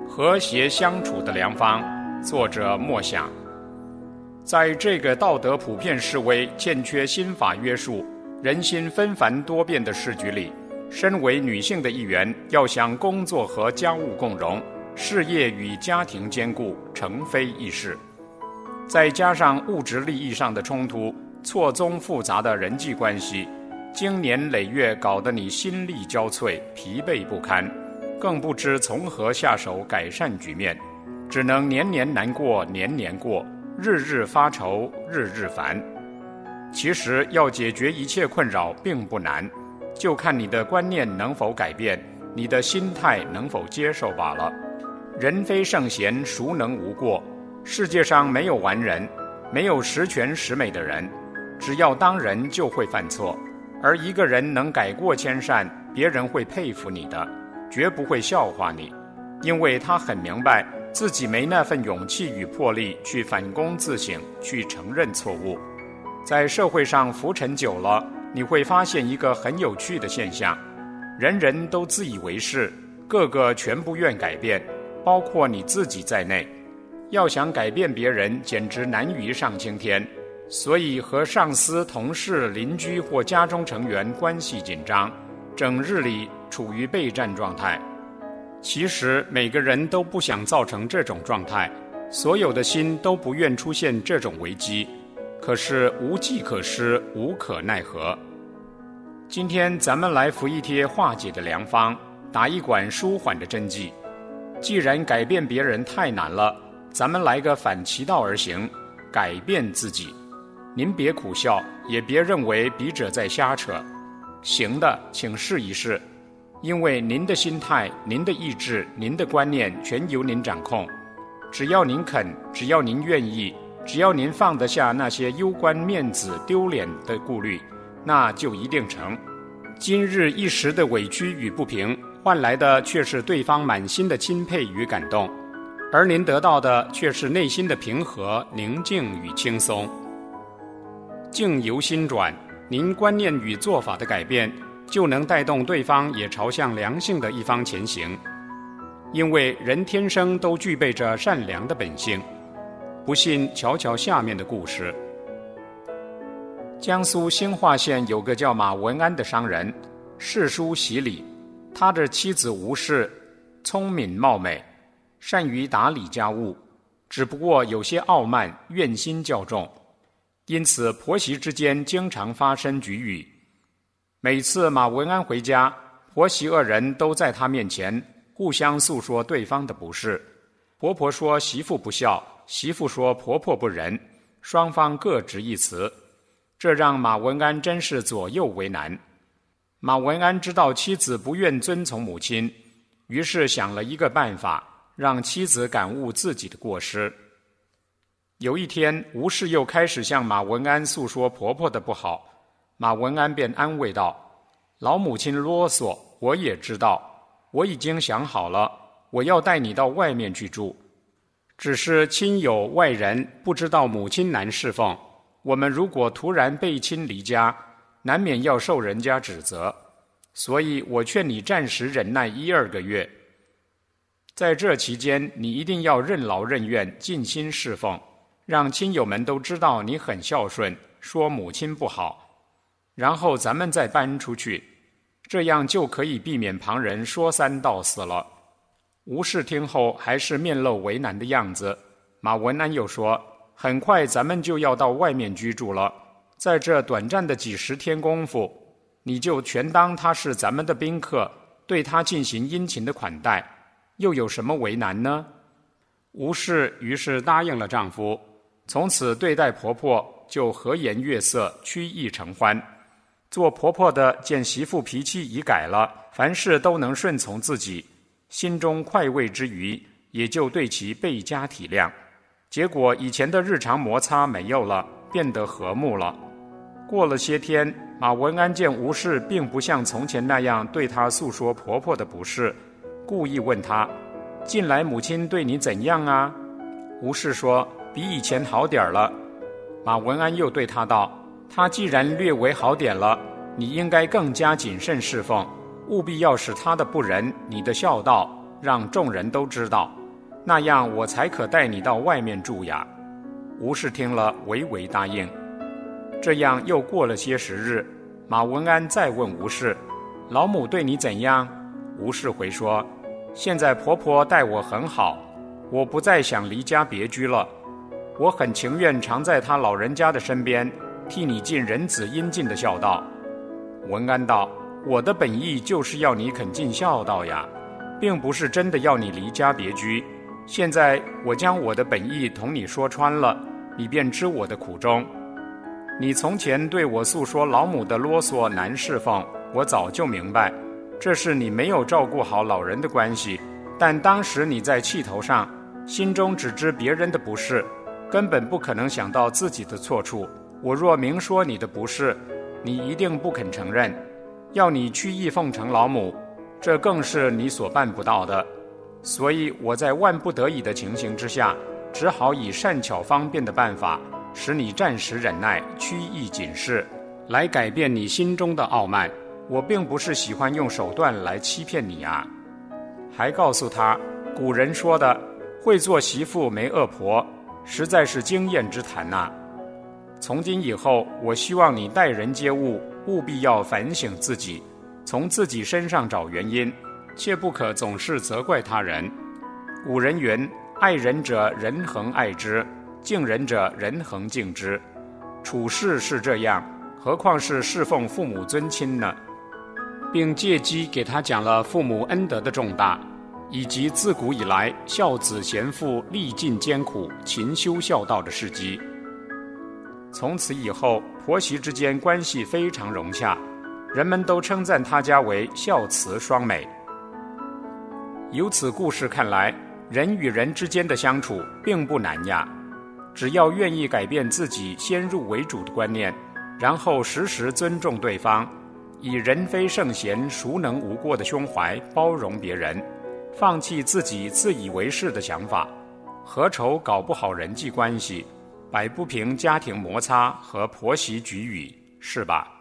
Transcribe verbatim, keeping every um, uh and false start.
和谐相处的良方，作者默想。在这个道德普遍式微、欠缺新法约束、人心纷繁多变的市局里，身为女性的一员，要想工作和家务共融，事业与家庭兼顾，诚非易事。再加上物质利益上的冲突，错综复杂的人际关系，经年累月搞得你心力交瘁，疲惫不堪，更不知从何下手改善局面，只能年年难过年年过，日日发愁日日烦。其实要解决一切困扰并不难，就看你的观念能否改变，你的心态能否接受罢了。人非圣贤，孰能无过？世界上没有完人，没有十全十美的人，只要当人就会犯错。而一个人能改过迁善，别人会佩服你的，绝不会笑话你，因为他很明白自己没那份勇气与魄力去反躬自省，去承认错误。在社会上浮沉久了，你会发现一个很有趣的现象，人人都自以为是，个个全不愿改变，包括你自己在内。要想改变别人，简直难于上青天。所以和上司、同事、邻居或家中成员关系紧张，整日里处于备战状态。其实每个人都不想造成这种状态，所有的心都不愿出现这种危机，可是无计可施，无可奈何。今天咱们来服一贴化解的良方，打一管舒缓的针剂。既然改变别人太难了，咱们来个反其道而行，改变自己。您别苦笑，也别认为笔者在瞎扯，行的请试一试，因为您的心态、您的意志、您的观念全由您掌控。只要您肯，只要您愿意，只要您放得下那些攸关面子、丢脸的顾虑，那就一定成。今日一时的委屈与不平，换来的却是对方满心的钦佩与感动，而您得到的却是内心的平和、宁静与轻松。境由心转，您观念与做法的改变，就能带动对方也朝向良性的一方前行。因为人天生都具备着善良的本性。不信，瞧瞧下面的故事。江苏兴化县有个叫马文安的商人，世书习礼。他的妻子吴氏聪明貌美，善于打理家务，只不过有些傲慢，怨心较重，因此婆媳之间经常发生局龉。每次马文安回家，婆媳二人都在他面前互相诉说对方的不是。婆婆说媳妇不孝，媳妇说婆婆不仁，双方各执一词，这让马文安真是左右为难。马文安知道妻子不愿遵从母亲，于是想了一个办法，让妻子感悟自己的过失。有一天，吴氏又开始向马文安诉说婆婆的不好，马文安便安慰道：老母亲啰嗦，我也知道，我已经想好了，我要带你到外面去住。只是亲友外人不知道母亲难侍奉，我们如果突然背亲离家，难免要受人家指责，所以我劝你暂时忍耐一二个月。在这期间，你一定要任劳任怨，尽心侍奉，让亲友们都知道你很孝顺，说母亲不好，然后咱们再搬出去，这样就可以避免旁人说三道四了。吴氏听后还是面露为难的样子。马文安又说：很快咱们就要到外面居住了，在这短暂的几十天功夫，你就全当他是咱们的宾客，对他进行殷勤的款待，又有什么为难呢？吴氏于是答应了丈夫，从此对待婆婆就和颜悦色，曲意承欢。做婆婆的见媳妇脾气已改了，凡事都能顺从自己，心中快慰之余，也就对其倍加体谅。结果以前的日常摩擦没有了，变得和睦了。过了些天，马文安见吴氏并不像从前那样对她诉说婆婆的不是，故意问她：近来母亲对你怎样啊？吴氏说：比以前好点了。马文安又对她道：她既然略为好点了，你应该更加谨慎侍奉，务必要使她的不仁，你的孝道， 让众人都知道，那样我才可带你到外面住呀。”吴氏听了，唯唯答应。这样又过了些时日，马文安再问吴氏：“老母对你怎样？”吴氏回说：“现在婆婆待我很好，我不再想离家别居了。我很情愿常在她老人家的身边，替你尽人子应尽的孝道。”文安道：“我的本意就是要你肯尽孝道呀，并不是真的要你离家别居。现在我将我的本意同你说穿了，你便知我的苦衷。你从前对我诉说老母的啰嗦难侍奉，我早就明白，这是你没有照顾好老人的关系。但当时你在气头上，心中只知别人的不是，根本不可能想到自己的错处。我若明说你的不是，你一定不肯承认，要你屈意奉承老母，这更是你所办不到的。所以我在万不得已的情形之下，只好以善巧方便的办法，使你暂时忍耐，屈意谨视，来改变你心中的傲慢。我并不是喜欢用手段来欺骗你啊。”还告诉他，古人说的会做媳妇没恶婆，实在是经验之谈呐。从今以后，我希望你待人接物，务必要反省自己，从自己身上找原因，切不可总是责怪他人。古人云：“爱人者，人恒爱之；敬人者，人恒敬之。”处事是这样，何况是侍奉父母尊亲呢？并借机给他讲了父母恩德的重大，以及自古以来孝子贤父历尽艰苦、勤修孝道的事迹。从此以后，婆媳之间关系非常融洽，人们都称赞他家为孝慈双美。由此故事看来，人与人之间的相处并不难呀，只要愿意改变自己先入为主的观念，然后时时尊重对方，以人非圣贤，孰能无过的胸怀包容别人，放弃自己自以为是的想法，何愁搞不好人际关系，摆不平家庭摩擦和婆媳局语，是吧？